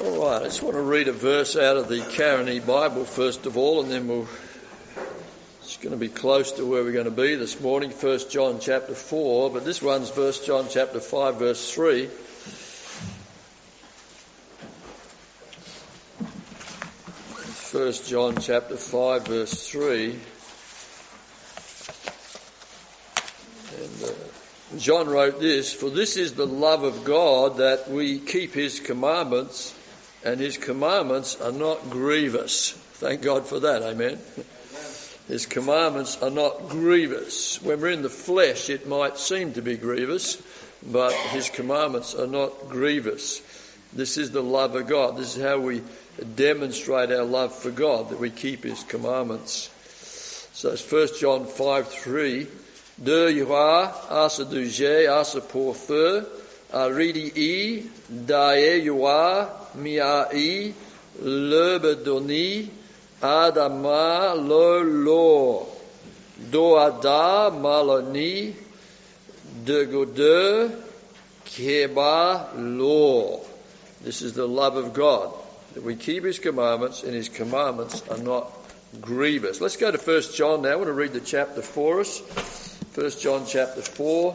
All right, I just want to read a verse out of the Caroni Bible first of all, and then it's going to be close to where we're going to be this morning, 1 John chapter 4, but this one's 1 John chapter 5 verse 3. First John chapter 5 verse 3. And John wrote this, "For this is the love of God, that we keep his commandments, and his commandments are not grievous." Thank God for that, amen. His commandments are not grievous. When we're in the flesh, it might seem to be grievous, but his commandments are not grievous. This is the love of God. This is how we demonstrate our love for God, that we keep his commandments. So it's 1 John 5:3. De Yahweh asa duje asa portheur aridi I dae Yahweh miai lebedoni adama lo do ada maloni de gode keba lo. This is the love of God, that we keep his commandments, and his commandments are not grievous. Let's go to 1 John now. I want to read the chapter for us. 1 John chapter 4.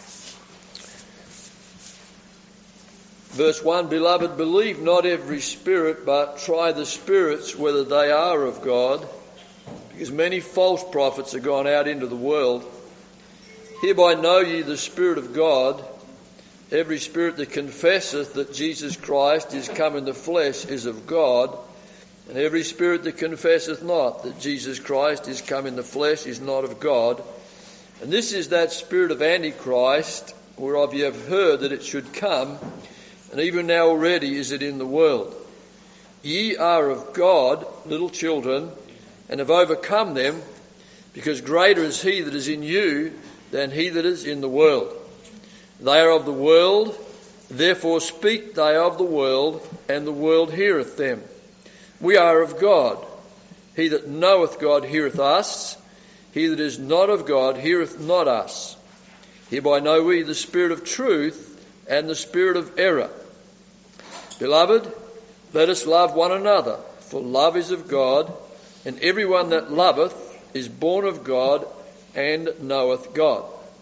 Verse 1, "Beloved, believe not every spirit, but try the spirits whether they are of God, because many false prophets are gone out into the world. Hereby know ye the Spirit of God. Every spirit that confesseth that Jesus Christ is come in the flesh is of God, and every spirit that confesseth not that Jesus Christ is come in the flesh is not of God. And this is that spirit of Antichrist, whereof ye have heard that it should come, and even now already is it in the world. Ye are of God, little children, and have overcome them, because greater is he that is in you than he that is in the world. They are of the world, therefore speak they of the world, and the world heareth them. We are of God. He that knoweth God heareth us. He that is not of God heareth not us. Hereby know we the spirit of truth and the spirit of error. Beloved, let us love one another, for love is of God, and everyone that loveth is born of God and knoweth God.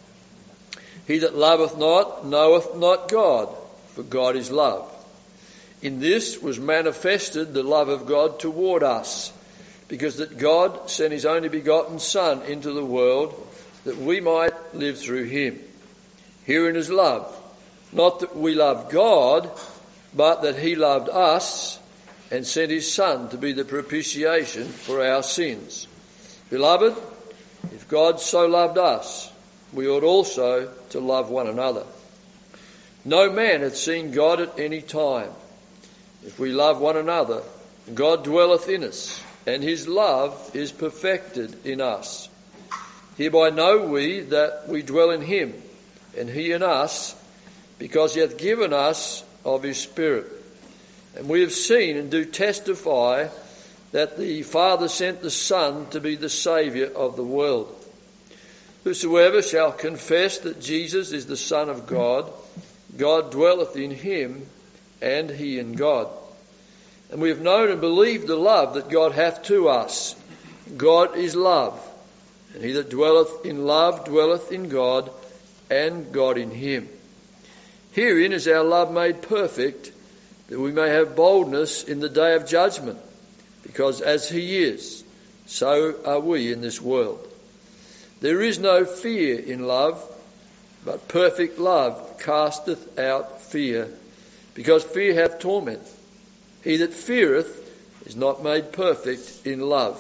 He that loveth not knoweth not God, for God is love. In this was manifested the love of God toward us, because that God sent his only begotten Son into the world, that we might live through him. Herein is love, not that we love God, but that he loved us and sent his Son to be the propitiation for our sins. Beloved, if God so loved us, we ought also to love one another. No man hath seen God at any time. If we love one another, God dwelleth in us, and his love is perfected in us. Hereby know we that we dwell in him, and he in us, because he hath given us of his Spirit. And we have seen and do testify that the Father sent the Son to be the Saviour of the world. Whosoever shall confess that Jesus is the Son of God, God dwelleth in him, and he in God. And we have known and believed the love that God hath to us. God is love, and he that dwelleth in love dwelleth in God, and God in him. Herein is our love made perfect, that we may have boldness in the day of judgment, because as he is, so are we in this world. There is no fear in love, but perfect love casteth out fear, because fear hath torment. He that feareth is not made perfect in love.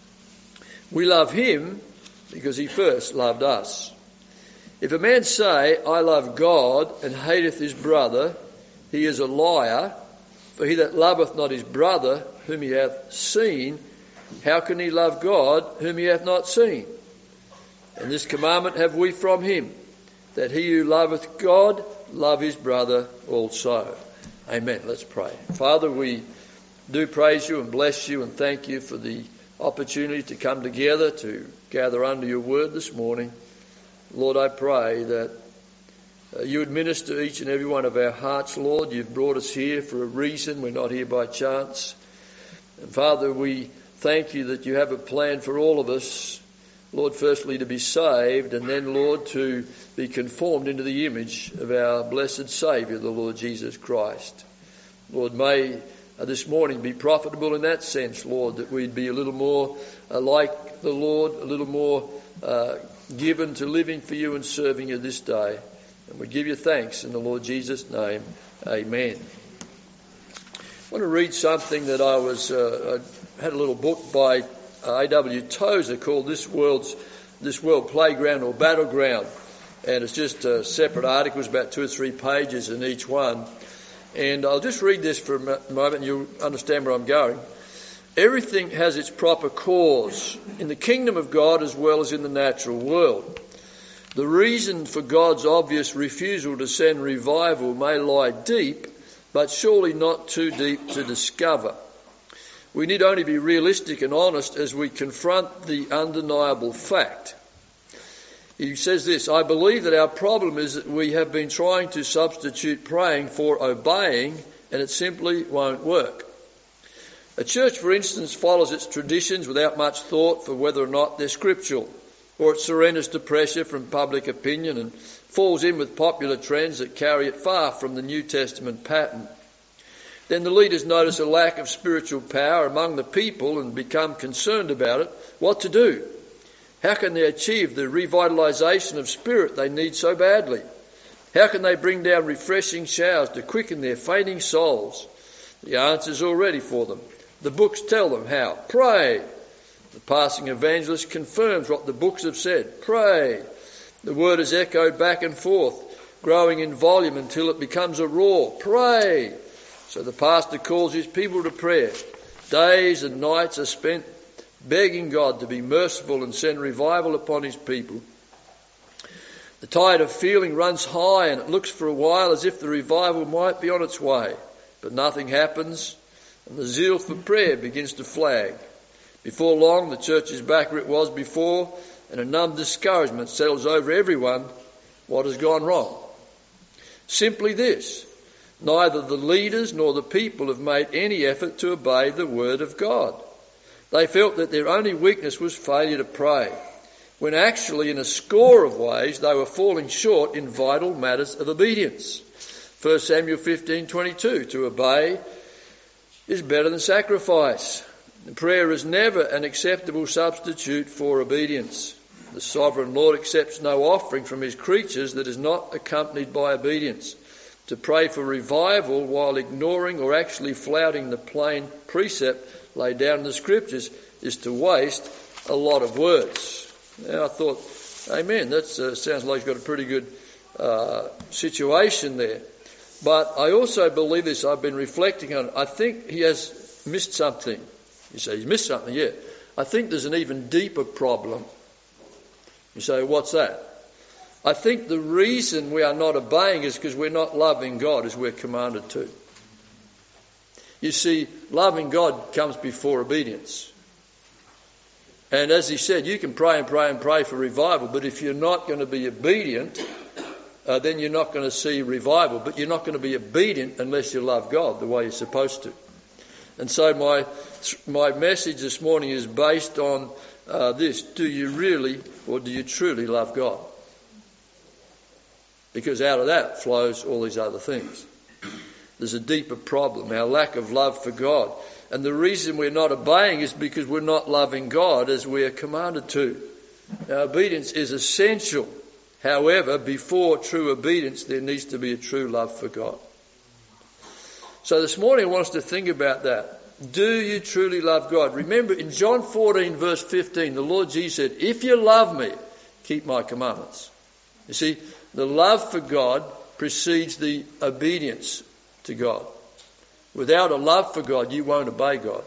We love him because he first loved us. If a man say, I love God, and hateth his brother, he is a liar. For he that loveth not his brother, whom he hath seen, how can he love God, whom he hath not seen? And this commandment have we from him, that he who loveth God, love his brother also. Amen. Let's pray. Father, we do praise you and bless you and thank you for the opportunity to come together to gather under your word this morning. Lord, I pray that You administer each and every one of our hearts, Lord. You've brought us here for a reason. We're not here by chance. And Father, we thank you that you have a plan for all of us. Lord, firstly to be saved, and then, Lord, to be conformed into the image of our blessed Saviour, the Lord Jesus Christ. Lord, may this morning be profitable in that sense, Lord, that we'd be a little more like the Lord, a little more given to living for you and serving you this day. And we give you thanks in the Lord Jesus' name. Amen. I want to read something that I had a little book by A.W. Tozer called This World Playground or Battleground. And it's just separate articles, about 2 or 3 pages in each one. And I'll just read this for a moment and you'll understand where I'm going. Everything has its proper cause in the kingdom of God as well as in the natural world. The reason for God's obvious refusal to send revival may lie deep, but surely not too deep to discover. We need only be realistic and honest as we confront the undeniable fact. He says this, I believe that our problem is that we have been trying to substitute praying for obeying, and it simply won't work. A church, for instance, follows its traditions without much thought for whether or not they're scriptural, or it surrenders to pressure from public opinion and falls in with popular trends that carry it far from the New Testament pattern. Then the leaders notice a lack of spiritual power among the people and become concerned about it. What to do? How can they achieve the revitalisation of spirit they need so badly? How can they bring down refreshing showers to quicken their fainting souls? The answer's already for them. The books tell them how. Pray. The passing evangelist confirms what the books have said. Pray. The word is echoed back and forth, growing in volume until it becomes a roar. Pray. So the pastor calls his people to prayer. Days and nights are spent begging God to be merciful and send revival upon his people. The tide of feeling runs high and it looks for a while as if the revival might be on its way. But nothing happens and the zeal for prayer begins to flag. Before long, the church is back where it was before, and a numb discouragement settles over everyone. What has gone wrong? Simply this: neither the leaders nor the people have made any effort to obey the word of God. They felt that their only weakness was failure to pray, when actually in a score of ways they were falling short in vital matters of obedience. 1 Samuel 15:22, to obey is better than sacrifice. Prayer is never an acceptable substitute for obedience. The sovereign Lord accepts no offering from his creatures that is not accompanied by obedience. To pray for revival while ignoring or actually flouting the plain precept laid down in the scriptures is to waste a lot of words. Now I thought, amen, that sounds like he's got a pretty good situation there. But I also believe this, I've been reflecting on it. I think he has missed something. You say, he's missed something, yeah. I think there's an even deeper problem. You say, what's that? I think the reason we are not obeying is because we're not loving God as we're commanded to. You see, loving God comes before obedience. And as he said, you can pray and pray and pray for revival, but if you're not going to be obedient, then you're not going to see revival. But you're not going to be obedient unless you love God the way you're supposed to. And so my message this morning is based on this. Do you really or do you truly love God? Because out of that flows all these other things. There's a deeper problem, our lack of love for God. And the reason we're not obeying is because we're not loving God as we are commanded to. Now, obedience is essential. However, before true obedience, there needs to be a true love for God. So this morning I want us to think about that. Do you truly love God? Remember in John 14 verse 15, the Lord Jesus said, if you love me, keep my commandments. You see, the love for God precedes the obedience to God. Without a love for God, you won't obey God.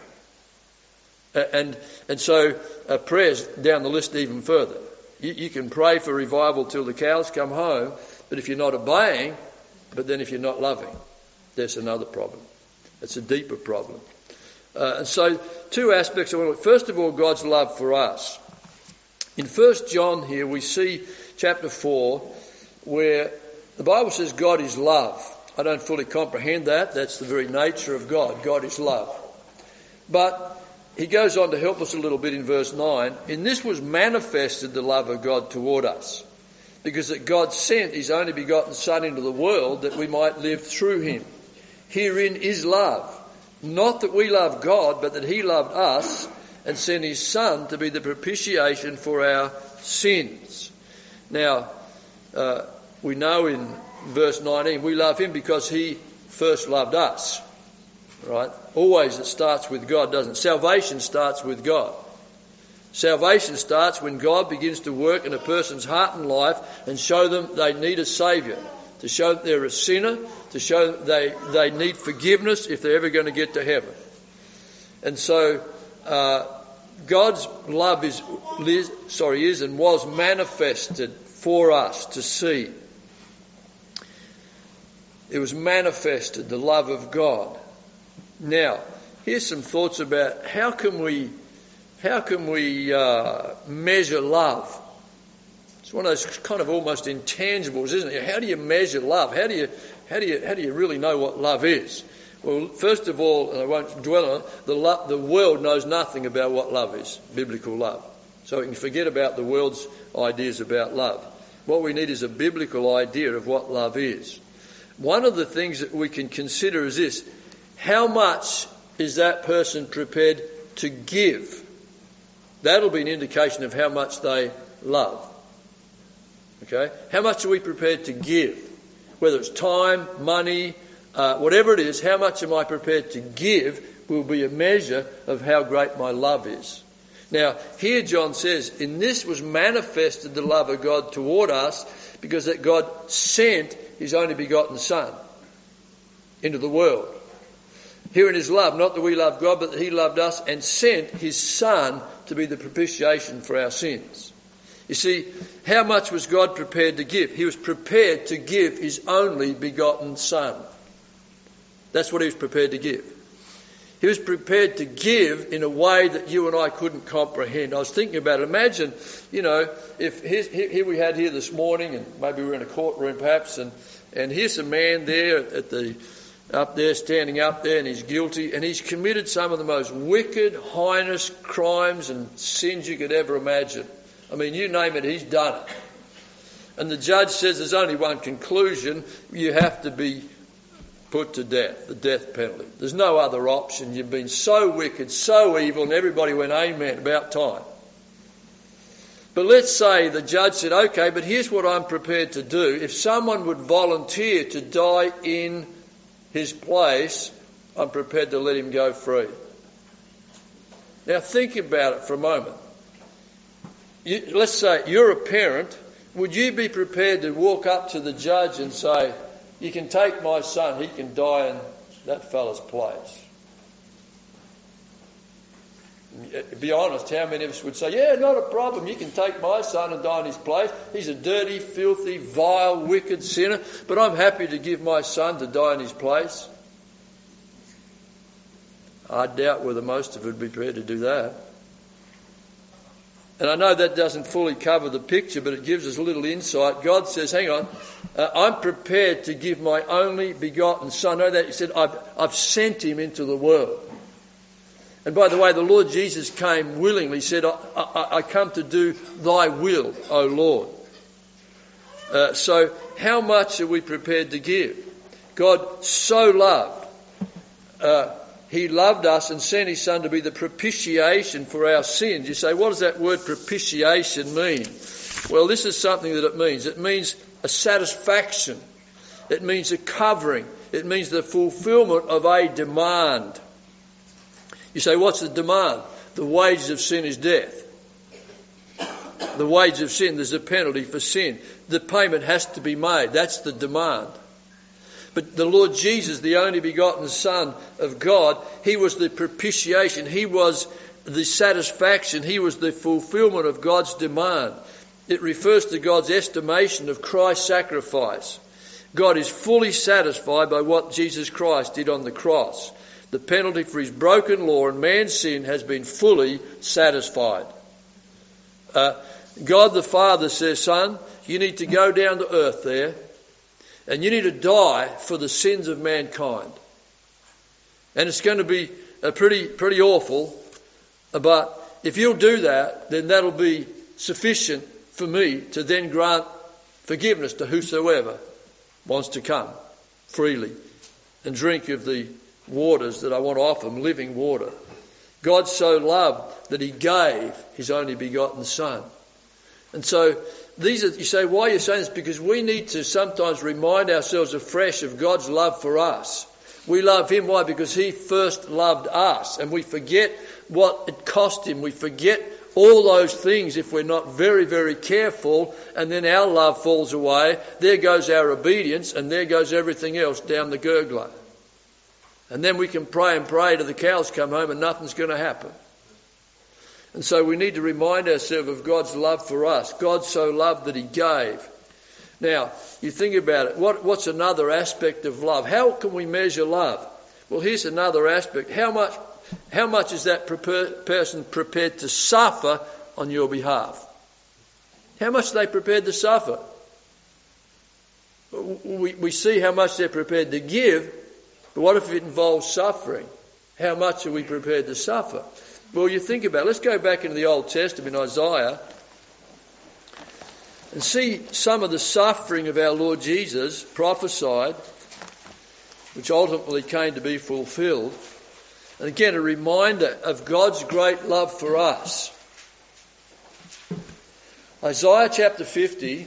And so prayer's down the list even further. You can pray for revival till the cows come home, but if you're not obeying, but then if you're not loving, there's another problem. It's a deeper problem. And so two aspects I want to look. First of all, God's love for us. In 1 John here we see chapter 4 where The Bible says God is love. I don't fully comprehend that. That's the very nature of God. God is love. But he goes on to help us a little bit in verse 9. In this was manifested the love of God toward us, because that God sent his only begotten Son into the world that we might live through him. Herein is love. Not that we love God, but that he loved us and sent his Son to be the propitiation for our sins. Now, we know in verse 19, we love him because he first loved us. Right? Always it starts with God, doesn't it? Salvation starts with God. Salvation starts when God begins to work in a person's heart and life and show them they need a saviour, to show that they're a sinner, to show that they need forgiveness if they're ever going to get to heaven. And so God's love is and was manifested for us to see. It was manifested, the love of God. Now, here's some thoughts about how can we measure love. It's one of those kind of almost intangibles, isn't it? How do you measure love? How do you really know what love is? Well, first of all, and I won't dwell on it, the world knows nothing about what love is, biblical love. So we can forget about the world's ideas about love. What we need is a biblical idea of what love is. One of the things that we can consider is this: how much is that person prepared to give? That'll be an indication of how much they love. Okay? How much are we prepared to give? Whether it's time, money, whatever it is, how much am I prepared to give will be a measure of how great my love is. Now, here John says, in this was manifested the love of God toward us, because that God sent his only begotten Son into the world. Herein is love, not that we love God, but that he loved us and sent his Son to be the propitiation for our sins. You see, how much was God prepared to give? He was prepared to give his only begotten Son. That's what he was prepared to give. He was prepared to give in a way that you and I couldn't comprehend. I was thinking about it. Imagine, if here we had here this morning, and maybe we're in a courtroom perhaps, and here's a man there up there, standing up there, and he's guilty, and he's committed some of the most wicked, heinous crimes and sins you could ever imagine. I mean, you name it, he's done it. And the judge says there's only one conclusion: you have to be put to death, the death penalty. There's no other option. You've been so wicked, so evil, and everybody went, amen, about time. But let's say the judge said, okay, but here's what I'm prepared to do. If someone would volunteer to die in his place, I'm prepared to let him go free. Now think about it for a moment. Let's say you're a parent. Would you be prepared to walk up to the judge and say, you can take my son, he can die in that fella's place? Be honest, how many of us would say, yeah, not a problem, you can take my son and die in his place. He's a dirty, filthy, vile, wicked sinner, but I'm happy to give my son to die in his place. I doubt whether most of us would be prepared to do that. And I know that doesn't fully cover the picture, but it gives us a little insight. God says, hang on, I'm prepared to give my only begotten Son. Know that he said, I've sent him into the world. And by the way, the Lord Jesus came willingly. He said, I come to do thy will, O Lord. So how much are we prepared to give? God so loved. He loved us and sent his Son to be the propitiation for our sins. You say, what does that word propitiation mean? Well, this is something that it means. It means a satisfaction. It means a covering. It means the fulfilment of a demand. You say, what's the demand? The wages of sin is death. The wages of sin, there's a penalty for sin. The payment has to be made. That's the demand. But the Lord Jesus, the only begotten Son of God, he was the propitiation. He was the satisfaction. He was the fulfilment of God's demand. It refers to God's estimation of Christ's sacrifice. God is fully satisfied by what Jesus Christ did on the cross. The penalty for his broken law and man's sin has been fully satisfied. God the Father says, Son, you need to go down to earth there And you need to die for the sins of mankind. And it's going to be pretty awful. But if you'll do that, then that'll be sufficient for me to then grant forgiveness to whosoever wants to come freely and drink of the waters that I want to offer them, living water. God so loved that he gave his only begotten Son. And so you say, why are you saying this? Because we need to sometimes remind ourselves afresh of God's love for us. We love him. Why? Because he first loved us. And we forget what it cost him. We forget all those things if we're not very, very careful, and then our love falls away. There goes our obedience, and there goes everything else down the gurgler. And then we can pray and pray till the cows come home and nothing's going to happen. And so we need to remind ourselves of God's love for us. God so loved that he gave. Now, you think about it. What's another aspect of love? How can we measure love? Well, here's another aspect. How much is that person prepared to suffer on your behalf? How much are they prepared to suffer? We see how much they're prepared to give, but what if it involves suffering? How much are we prepared to suffer? Well, you think about it. Let's go back into the Old Testament, Isaiah, and see some of the suffering of our Lord Jesus prophesied, which ultimately came to be fulfilled. And again, a reminder of God's great love for us. Isaiah chapter 50,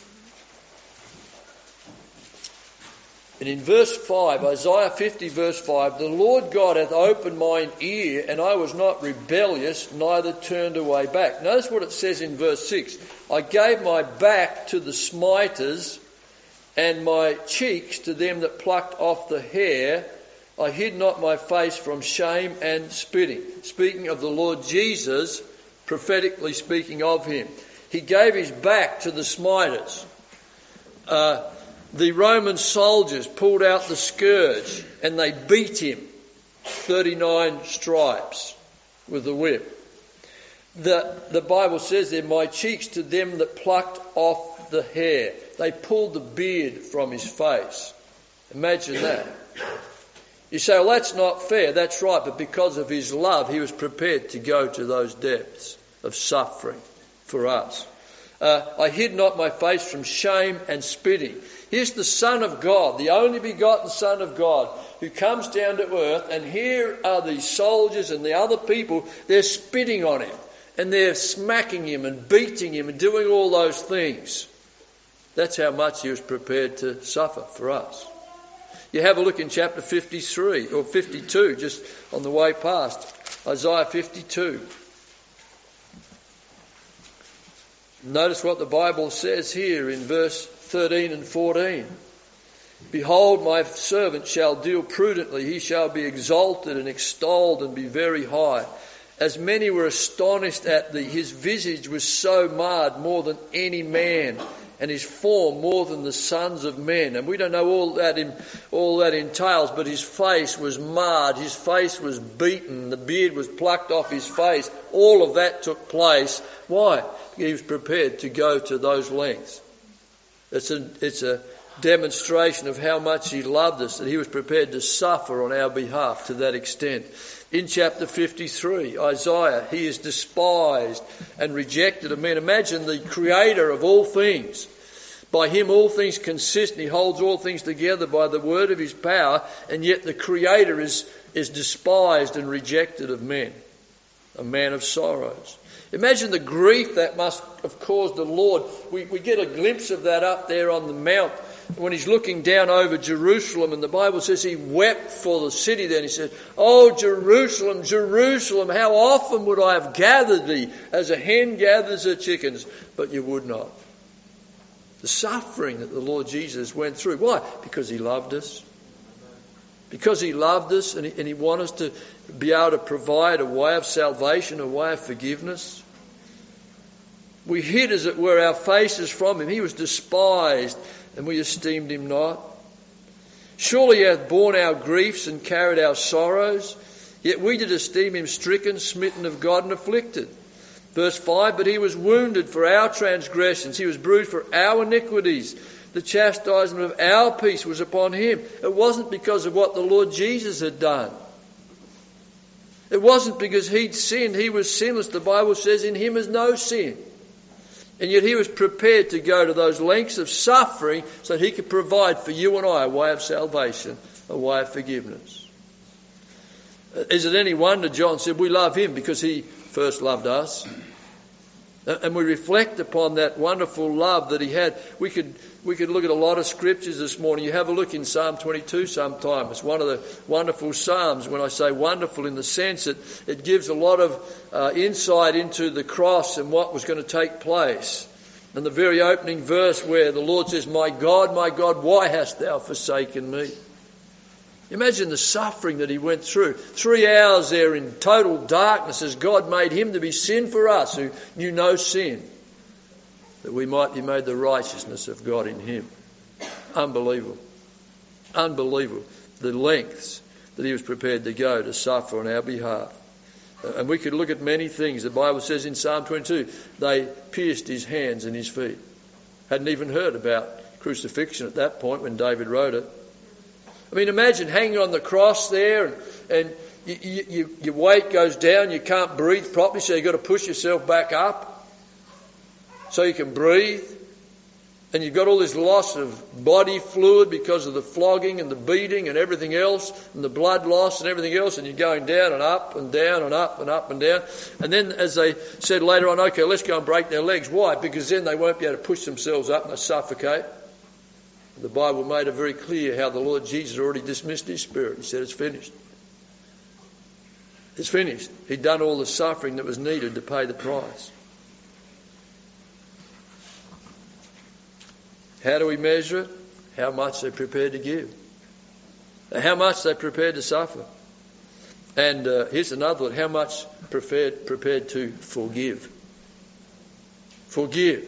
and in verse 5, Isaiah 50 verse 5, the Lord God hath opened mine ear, and I was not rebellious, neither turned away back. Notice what it says in verse 6. I gave my back to the smiters, and my cheeks to them that plucked off the hair. I hid not my face from shame and spitting. Speaking of the Lord Jesus, prophetically speaking of him. He gave his back to the smiters. The Roman soldiers pulled out the scourge and they beat him 39 stripes with the whip. The Bible says there, my cheeks to them that plucked off the hair. They pulled the beard from his face. Imagine that. You say, well, that's not fair. That's right. But because of his love, he was prepared to go to those depths of suffering for us. I hid not my face from shame and spitting. Here's the Son of God, the only begotten Son of God, who comes down to earth, and here are the soldiers and the other people. They're spitting on him, and they're smacking him and beating him and doing all those things. That's how much he was prepared to suffer for us. You have a look in chapter 53 or 52, just on the way past, Isaiah 52. Notice what the Bible says here in verse 13 and 14. Behold, my servant shall deal prudently. He shall be exalted and extolled and be very high. As many were astonished at thee, his visage was so marred more than any man, and his form more than the sons of men. And we don't know all that entails, but his face was marred, his face was beaten, the beard was plucked off his face. All of that took place. Why? He was prepared to go to those lengths. It's a demonstration of how much he loved us, that he was prepared to suffer on our behalf to that extent. In chapter 53, Isaiah, he is despised and rejected of men. Imagine the creator of all things. By him all things consist, and he holds all things together by the word of his power, and yet the creator is despised and rejected of men, a man of sorrows. Imagine the grief that must have caused the Lord. We get a glimpse of that up there on the mount when he's looking down over Jerusalem, and the Bible says he wept for the city then. He said, "Oh, Jerusalem, Jerusalem, how often would I have gathered thee as a hen gathers her chickens, but you would not." The suffering that the Lord Jesus went through. Why? Because he loved us. Because he loved us, and he wanted us to be able to provide a way of salvation, a way of forgiveness. We hid, as it were, our faces from him. He was despised, and we esteemed him not. Surely he hath borne our griefs and carried our sorrows, yet we did esteem him stricken, smitten of God, and afflicted. Verse 5, but he was wounded for our transgressions, he was bruised for our iniquities. The chastisement of our peace was upon him. It wasn't because of what the Lord Jesus had done. It wasn't because he'd sinned. He was sinless. The Bible says in him is no sin. And yet he was prepared to go to those lengths of suffering so that he could provide for you and I a way of salvation, a way of forgiveness. Is it any wonder John said we love him because he first loved us? And we reflect upon that wonderful love that he had. We could look at a lot of scriptures this morning. You have a look in Psalm 22 sometime. It's one of the wonderful psalms. When I say wonderful in the sense that it gives a lot of insight into the cross and what was going to take place. And the very opening verse where the Lord says, my God, why hast thou forsaken me? Imagine the suffering that he went through. 3 hours there in total darkness as God made him to be sin for us who knew no sin, that we might be made the righteousness of God in him. Unbelievable. Unbelievable. The lengths that he was prepared to go to suffer on our behalf. And we could look at many things. The Bible says in Psalm 22, they pierced his hands and his feet. Hadn't even heard about crucifixion at that point when David wrote it. I mean, imagine hanging on the cross there and your weight goes down, you can't breathe properly, so you've got to push yourself back up so you can breathe. And you've got all this loss of body fluid because of the flogging and the beating and everything else, and the blood loss and everything else, and you're going down and up and down and up and up and down. And then, as they said later on, okay, let's go and break their legs. Why? Because then they won't be able to push themselves up and they suffocate. The Bible made it very clear how the Lord Jesus already dismissed his spirit. He said, it's finished. It's finished. He'd done all the suffering that was needed to pay the price. How do we measure it? How much they're prepared to give. How much they're prepared to suffer. And here's another one. How much prepared to forgive. Forgive.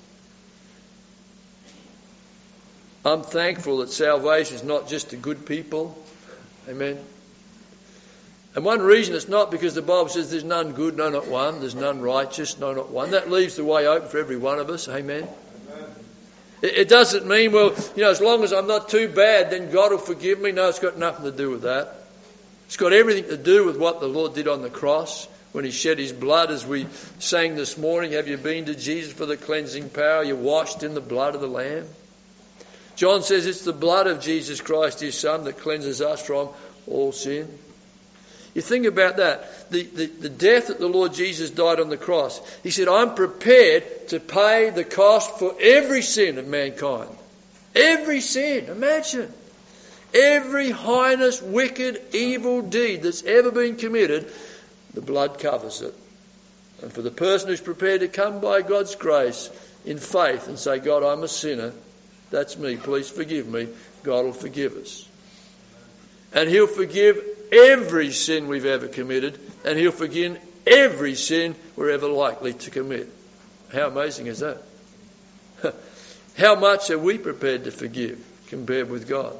I'm thankful that salvation is not just to good people. Amen. And one reason it's not because the Bible says there's none good, no not one. There's none righteous, no not one. That leaves the way open for every one of us. Amen. It doesn't mean, well, as long as I'm not too bad, then God will forgive me. No, it's got nothing to do with that. It's got everything to do with what the Lord did on the cross when he shed his blood, as we sang this morning. Have you been to Jesus for the cleansing power? You're washed in the blood of the Lamb. John says it's the blood of Jesus Christ, his Son, that cleanses us from all sin. You think about that. The death that the Lord Jesus died on the cross. He said, I'm prepared to pay the cost for every sin of mankind. Every sin. Imagine. Every heinous, wicked, evil deed that's ever been committed, the blood covers it. And for the person who's prepared to come by God's grace in faith and say, God, I'm a sinner. That's me. Please forgive me. God will forgive us. And he'll forgive every sin we've ever committed. And he'll forgive every sin we're ever likely to commit. How amazing is that? How much are we prepared to forgive compared with God?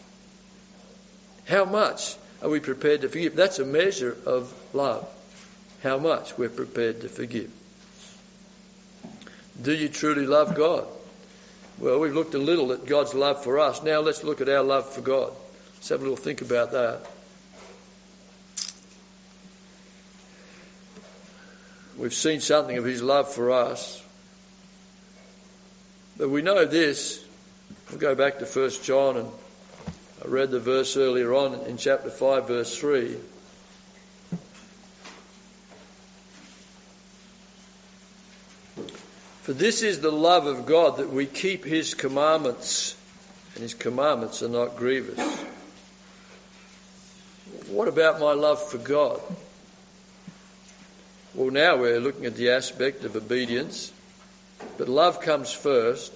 How much are we prepared to forgive? That's a measure of love. How much we're prepared to forgive. Do you truly love God? Well, we've looked a little at God's love for us. Now let's look at our love for God. Let's have a little think about that. We've seen something of his love for us. But we know this. We'll go back to 1 John, and I read the verse earlier on in chapter 5, verse 3. For this is the love of God, that we keep his commandments, and his commandments are not grievous. What about my love for God? Well, now we're looking at the aspect of obedience, but love comes first.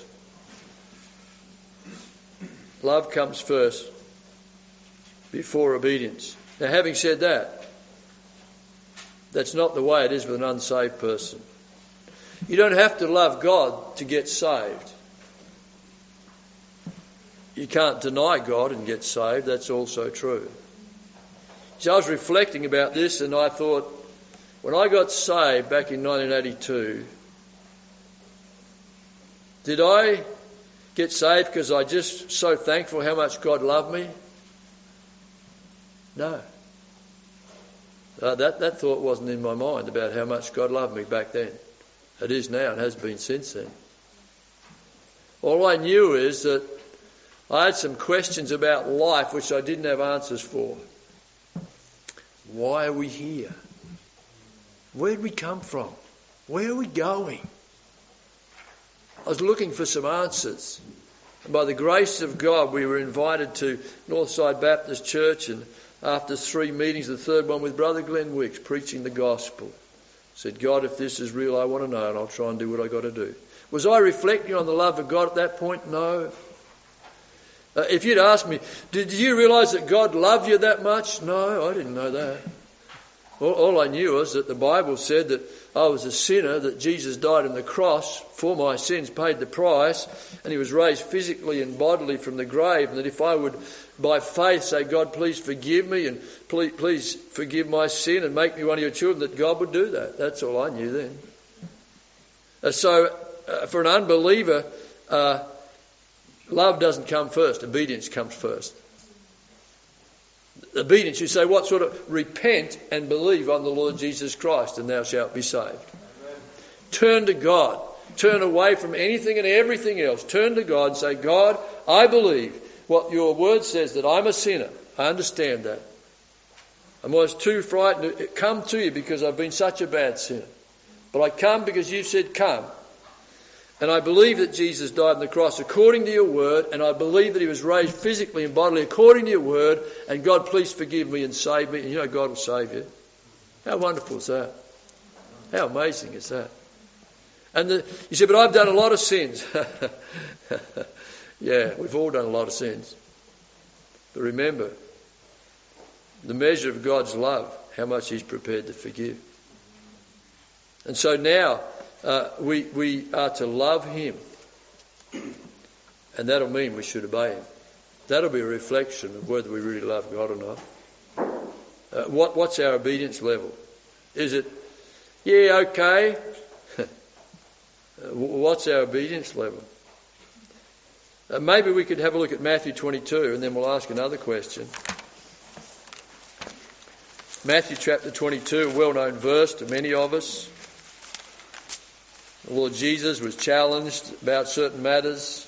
Love comes first before obedience. Now, having said that, that's not the way it is with an unsaved person. You don't have to love God to get saved. You can't deny God and get saved. That's also true. So I was reflecting about this, and I thought, when I got saved back in 1982, did I get saved because I'm just so thankful how much God loved me? No. That thought wasn't in my mind about how much God loved me back then. It is now and has been since then. All I knew is that I had some questions about life which I didn't have answers for. Why are we here? Where did we come from? Where are we going? I was looking for some answers. And by the grace of God, we were invited to Northside Baptist Church, and after 3 meetings, the third one with Brother Glenn Wicks, preaching the gospel, I said, God, if this is real, I want to know, and I'll try and do what I got to do. Was I reflecting on the love of God at that point? No. If you'd asked me, did you realise that God loved you that much? No, I didn't know that. All I knew was that the Bible said that I was a sinner, that Jesus died on the cross for my sins, paid the price, and he was raised physically and bodily from the grave, and that if I would, by faith, say, God, please forgive me, and please forgive my sin and make me one of your children, that God would do that. That's all I knew then. So, for an unbeliever, love doesn't come first. Obedience comes first. Obedience, you say, what sort of? Repent and believe on the Lord Jesus Christ, and thou shalt be saved. Amen. Turn to God. Turn away from anything and everything else. Turn to God and say, God, I believe what your word says, that I'm a sinner. I understand that. I was too frightened to come to you because I've been such a bad sinner. But I come because you said come. And I believe that Jesus died on the cross according to your word, and I believe that he was raised physically and bodily according to your word, and God, please forgive me and save me. And you know God will save you. How wonderful is that? How amazing is that? And you say, but I've done a lot of sins. Yeah, we've all done a lot of sins. But remember, the measure of God's love, how much he's prepared to forgive. And so now, we are to love him, and that'll mean we should obey him. That'll be a reflection of whether we really love God or not. What's our obedience level? Is it, yeah, okay? What's our obedience level? Maybe we could have a look at Matthew 22, and then we'll ask another question. Matthew chapter 22, a well-known verse to many of us. The Lord Jesus was challenged about certain matters.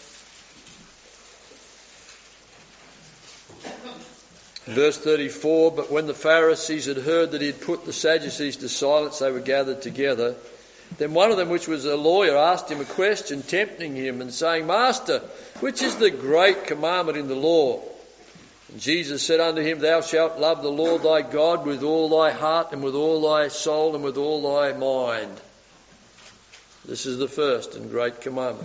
Verse 34, but when the Pharisees had heard that he had put the Sadducees to silence, they were gathered together. Then one of them, which was a lawyer, asked him a question, tempting him and saying, Master, which is the great commandment in the law? And Jesus said unto him, Thou shalt love the Lord thy God with all thy heart and with all thy soul and with all thy mind. This is the first and great commandment.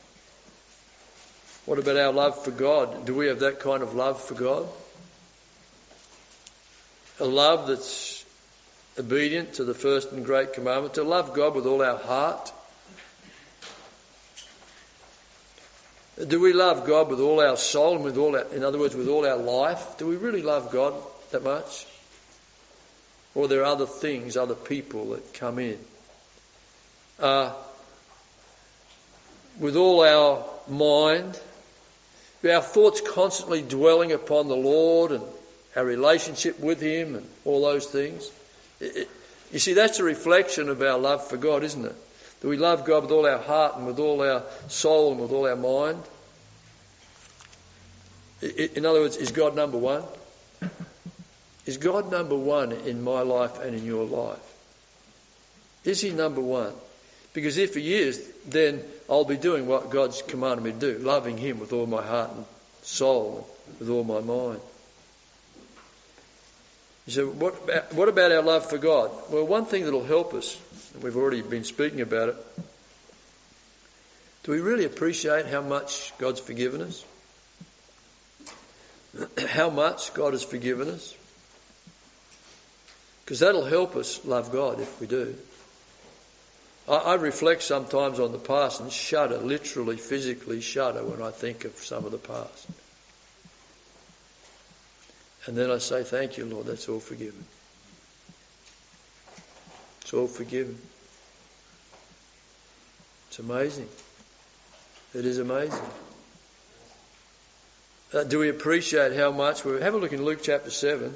What about our love for God? Do we have that kind of love for God? A love that's obedient to the first and great commandment, to love God with all our heart. Do we love God with all our soul and with all our, in other words, with all our life? Do we really love God that much? Or are there other things, other people that come in? With all our mind, our thoughts constantly dwelling upon the Lord and our relationship with him and all those things. You see, that's a reflection of our love for God, isn't it? That we love God with all our heart and with all our soul and with all our mind. In other words, is God number one? Is God number one in my life and in your life? Is he number one? Because if he is, then I'll be doing what God's commanded me to do, loving him with all my heart and soul, and with all my mind. You say, what about our love for God? Well, one thing that'll help us, and we've already been speaking about it, do we really appreciate how much God's forgiven us? How much God has forgiven us? Because that'll help us love God if we do. I reflect sometimes on the past and shudder, literally, physically shudder when I think of some of the past. And then I say, thank you, Lord, that's all forgiven. It's all forgiven. It's amazing. It is amazing. Do we appreciate how much we have a look in Luke chapter 7.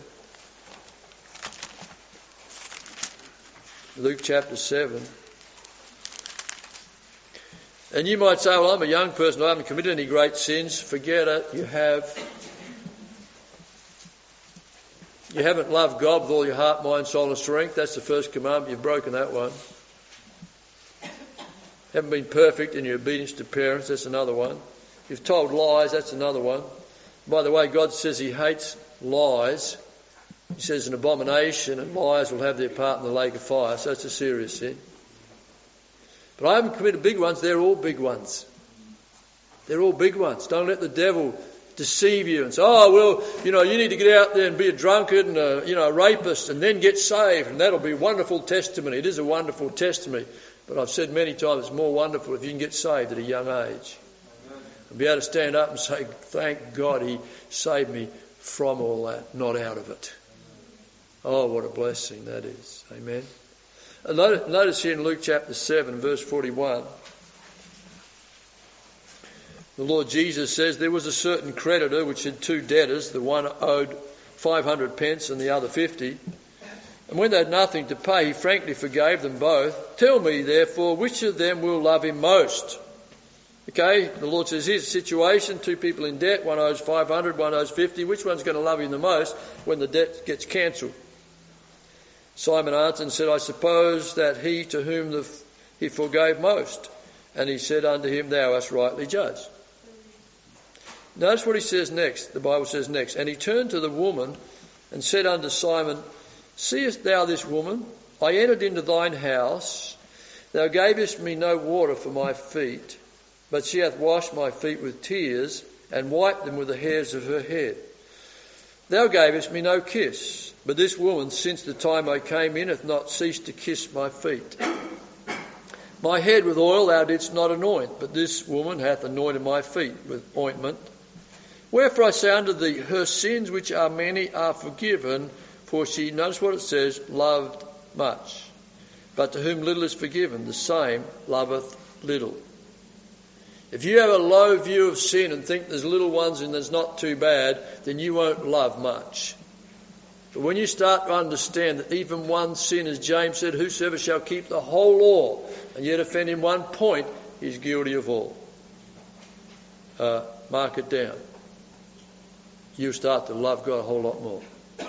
Luke chapter 7. And you might say, well, I'm a young person, I haven't committed any great sins. Forget it, you have. You haven't loved God with all your heart, mind, soul and strength. That's the first commandment. You've broken that one. Haven't been perfect in your obedience to parents. That's another one. You've told lies. That's another one. By the way, God says he hates lies. He says an abomination and liars will have their part in the lake of fire. So it's a serious sin. But I haven't committed big ones. They're all big ones. They're all big ones. Don't let the devil deceive you and say, oh, well, you need to get out there and be a drunkard and a rapist and then get saved and that'll be a wonderful testimony. It is a wonderful testimony. But I've said many times it's more wonderful if you can get saved at a young age. And be able to stand up and say, thank God he saved me from all that, not out of it. Oh, what a blessing that is. Amen. And notice here in Luke chapter 7, verse 41, the Lord Jesus says, there was a certain creditor which had two debtors. The one owed 500 pence and the other 50. And when they had nothing to pay, he frankly forgave them both. Tell me, therefore, which of them will love him most? Okay, the Lord says, here's the situation. Two people in debt. One owes 500, one owes 50. Which one's going to love him the most when the debt gets cancelled? Simon answered and said, I suppose that he to whom he forgave most. And he said unto him, thou hast rightly judged. Notice what he says next. The Bible says next. And he turned to the woman and said unto Simon, seest thou this woman? I entered into thine house. Thou gavest me no water for my feet, but she hath washed my feet with tears and wiped them with the hairs of her head. Thou gavest me no kiss, but this woman, since the time I came in, hath not ceased to kiss my feet. My head with oil thou didst not anoint, but this woman hath anointed my feet with ointment. Wherefore I say unto thee, her sins, which are many, are forgiven, for she, notice what it says, loved much. But to whom little is forgiven, the same loveth little. If you have a low view of sin and think there's little ones and there's not too bad, then you won't love much. But when you start to understand that even one sin, as James said, whosoever shall keep the whole law and yet offend in one point, is guilty of all. Mark it down. You'll start to love God a whole lot more.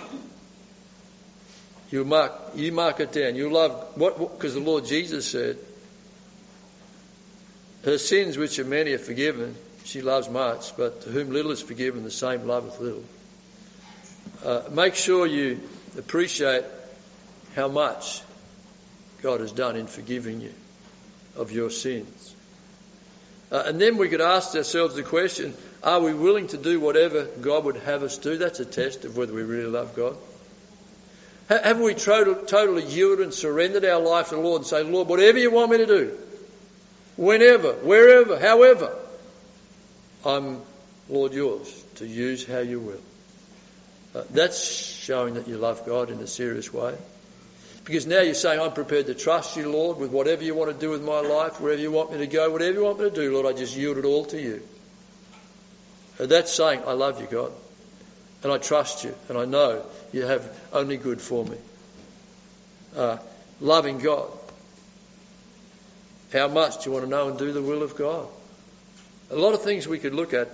You mark it down. You love because the Lord Jesus said, her sins which are many are forgiven, she loves much, but to whom little is forgiven, the same loveth little. Make sure you appreciate how much God has done in forgiving you of your sins. And then we could ask ourselves the question, are we willing to do whatever God would have us do? That's a test of whether we really love God. Have we totally yielded and surrendered our life to the Lord and say, Lord, whatever you want me to do, whenever, wherever, however, I'm, Lord, yours to use how you will. That's showing that you love God in a serious way. Because now you're saying, I'm prepared to trust you, Lord, with whatever you want to do with my life, wherever you want me to go, whatever you want me to do, Lord, I just yield it all to you. And that's saying, I love you, God. And I trust you. And I know you have only good for me. Loving God. How much do you want to know and do the will of God? A lot of things we could look at.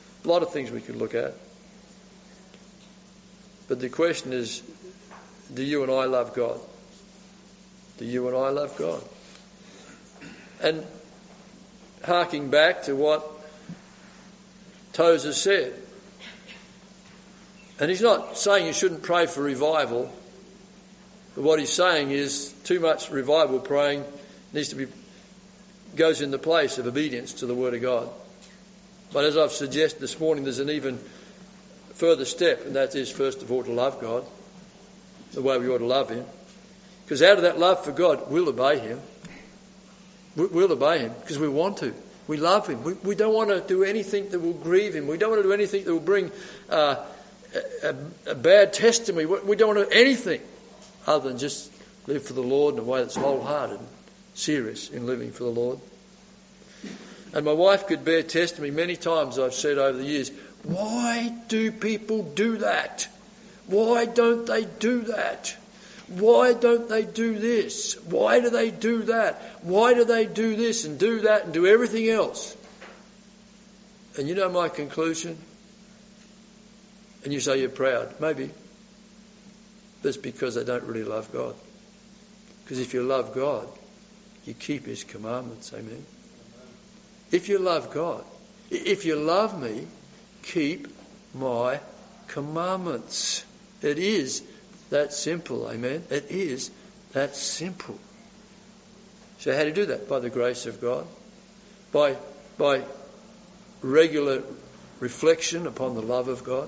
But the question is, do you and I love God? Do you and I love God? And harking back to what Tozer said, and he's not saying you shouldn't pray for revival, but what he's saying is too much revival praying goes in the place of obedience to the Word of God. But as I've suggested this morning, there's an even further step, and that is first of all to love God the way we ought to love him. Because out of that love for God, we'll obey him. We'll obey him because we want to. We love him. We don't want to do anything that will grieve him. We don't want to do anything that will bring a bad testimony. We don't want to do anything other than just live for the Lord in a way that's wholehearted and serious in living for the Lord. And my wife could bear testimony. Many times I've said over the years, Why do people do that? Why don't they do that? Why don't they do this? Why do they do that? Why do they do this and do that and do everything else? And you know my conclusion? And you say you're proud. Maybe. But it's because they don't really love God. Because if you love God, you keep His commandments. Amen. If you love God, if you love me, keep my commandments. It is that simple. Amen. It is that simple. So how do you do that? By the grace of God. By regular reflection upon the love of God.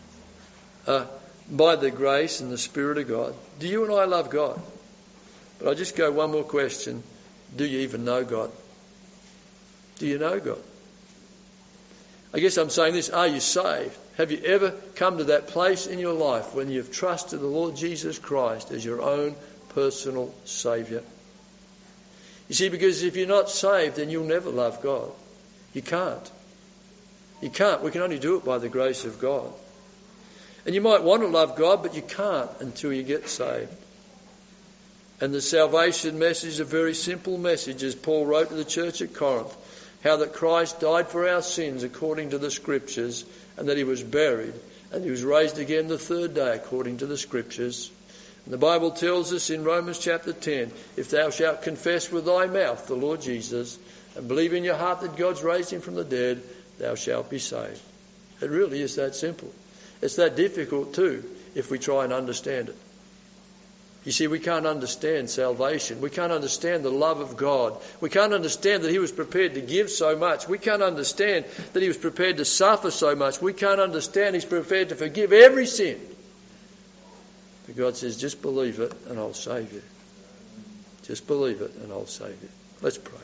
By the grace and the Spirit of God. Do you and I love God? But I'll just go one more question. Do you even know God? Do you know God? I guess I'm saying this. Are you saved? Have you ever come to that place in your life when you've trusted the Lord Jesus Christ as your own personal Saviour? You see, because if you're not saved, then you'll never love God. You can't. You can't. We can only do it by the grace of God. And you might want to love God, but you can't until you get saved. And the salvation message is a very simple message, as Paul wrote to the church at Corinth. How that Christ died for our sins according to the Scriptures, and that He was buried, and He was raised again the third day according to the Scriptures. And the Bible tells us in Romans chapter 10, if thou shalt confess with thy mouth the Lord Jesus, and believe in your heart that God's raised Him from the dead, thou shalt be saved. It really is that simple. It's that difficult too, if we try and understand it. You see, we can't understand salvation. We can't understand the love of God. We can't understand that He was prepared to give so much. We can't understand that He was prepared to suffer so much. We can't understand He's prepared to forgive every sin. But God says, just believe it and I'll save you. Just believe it and I'll save you. Let's pray.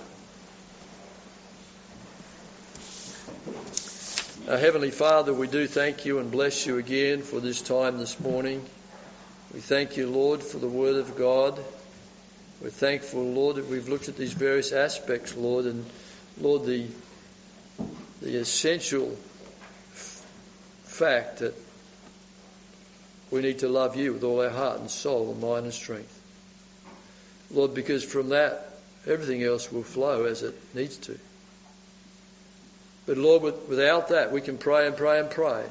Our Heavenly Father, we do thank You and bless You again for this time this morning. We thank You, Lord, for the Word of God. We're thankful, Lord, that we've looked at these various aspects, Lord, and Lord, the essential fact that we need to love You with all our heart and soul and mind and strength. Lord, because from that, everything else will flow as it needs to. But Lord, without that, we can pray and pray and pray.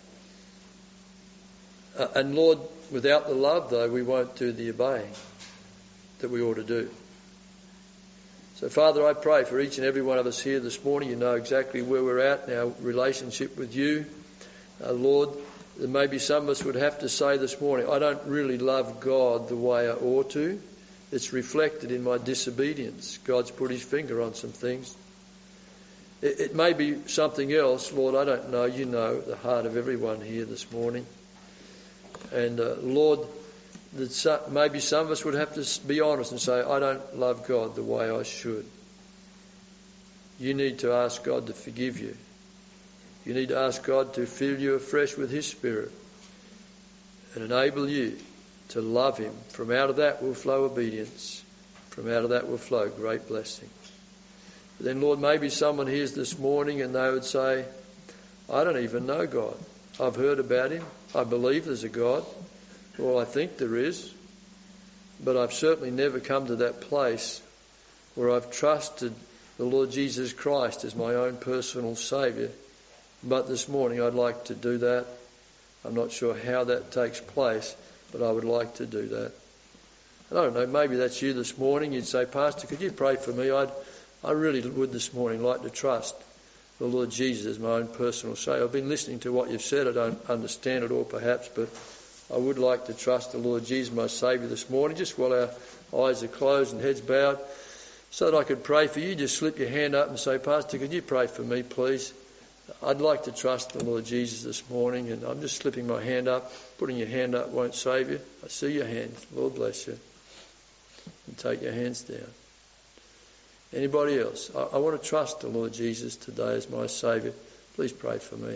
And Lord, without the love, though, we won't do the obeying that we ought to do. So, Father, I pray for each and every one of us here this morning. You know exactly where we're at in our relationship with You. Lord, there may be some of us would have to say this morning, I don't really love God the way I ought to. It's reflected in my disobedience. God's put His finger on some things. It may be something else, Lord, I don't know. You know the heart of everyone here this morning. And Lord, that maybe some of us would have to be honest and say, I don't love God the way I should. You need to ask God to forgive you. You need to ask God to fill you afresh with His Spirit and enable you to love Him. From out of that will flow obedience. From out of that will flow great blessing. But then, Lord, maybe someone hears this morning and they would say, I don't even know God. I've heard about Him. I believe there's a God. Well, I think there is. But I've certainly never come to that place where I've trusted the Lord Jesus Christ as my own personal Saviour. But this morning I'd like to do that. I'm not sure how that takes place, but I would like to do that. I don't know, maybe that's you this morning. You'd say, Pastor, could you pray for me? I really would this morning like to trust the Lord Jesus as my own personal Saviour. I've been listening to what you've said. I don't understand it all perhaps, but I would like to trust the Lord Jesus, my Saviour, this morning, just while our eyes are closed and heads bowed, so that I could pray for you. Just slip your hand up and say, Pastor, could you pray for me, please? I'd like to trust the Lord Jesus this morning, and I'm just slipping my hand up. Putting your hand up won't save you. I see your hand. Lord bless you. And take your hands down. Anybody else? I want to trust the Lord Jesus today as my Saviour. Please pray for me.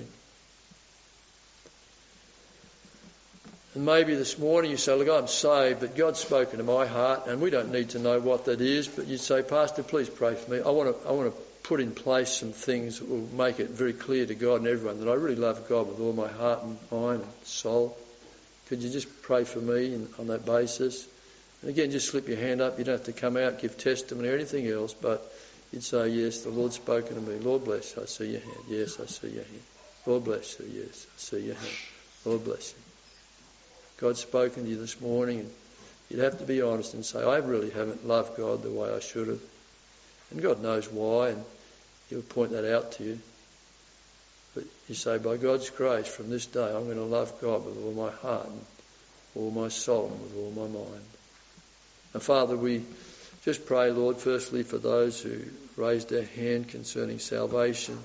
And maybe this morning you say, look, I'm saved, but God's spoken to my heart, and we don't need to know what that is, but you'd say, Pastor, please pray for me. I want to put in place some things that will make it very clear to God and everyone that I really love God with all my heart and mind and soul. Could you just pray for me on that basis? And again, just slip your hand up. You don't have to come out, give testimony or anything else, but you'd say, yes, the Lord's spoken to me. Lord bless you. I see your hand. Yes, I see your hand. Lord bless you. Yes, I see your hand. Lord bless you. God's spoken to you this morning, and you'd have to be honest and say, I really haven't loved God the way I should have. And God knows why, and He'll point that out to you. But you say, by God's grace, from this day, I'm going to love God with all my heart and all my soul and with all my mind. And Father, we just pray, Lord, firstly for those who raised their hand concerning salvation.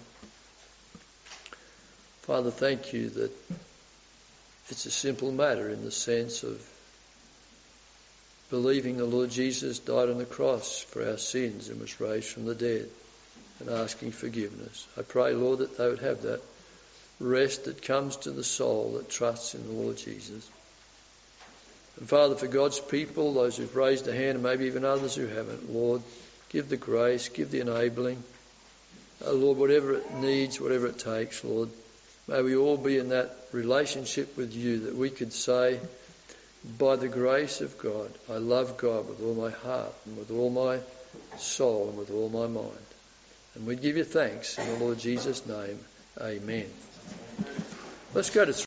Father, thank you that it's a simple matter in the sense of believing the Lord Jesus died on the cross for our sins and was raised from the dead, and asking forgiveness. I pray, Lord, that they would have that rest that comes to the soul that trusts in the Lord Jesus. And Father, for God's people, those who've raised a hand and maybe even others who haven't, Lord, give the grace, give the enabling. Lord, whatever it needs, whatever it takes, Lord, may we all be in that relationship with you that we could say, by the grace of God, I love God with all my heart and with all my soul and with all my mind. And we give you thanks in the Lord Jesus' name. Amen. Let's go to